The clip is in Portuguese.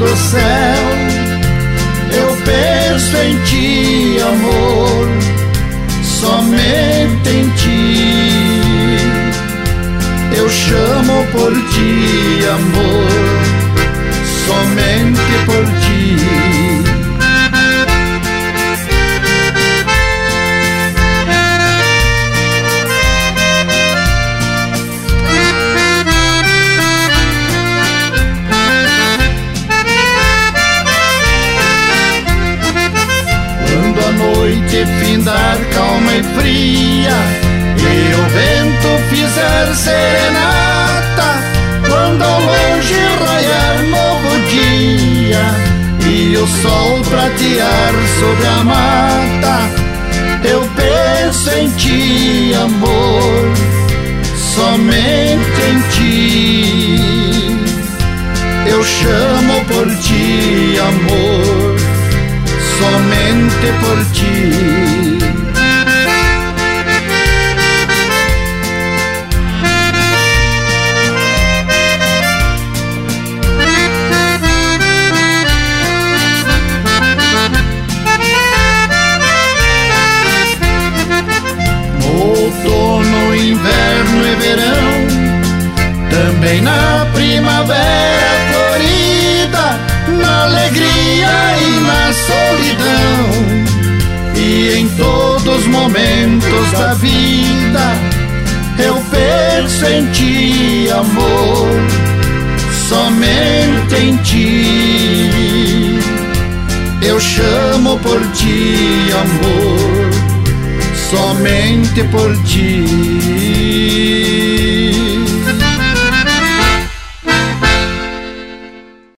do céu, eu penso em ti, amor, somente em ti. Eu chamo por ti, amor, somente por ti. Quando a noite findar calma e fria e o vento fizer serenata, quando ao longe raiar novo dia e o sol pratear sobre a mata, eu penso em ti, amor, somente em ti. Eu chamo por ti, amor, somente por ti. Outono, inverno e verão, também na primavera florida, na alegria e na solidão, e em todos os momentos da vida, eu penso em ti, amor, somente em ti. Eu chamo por ti, amor, somente por ti.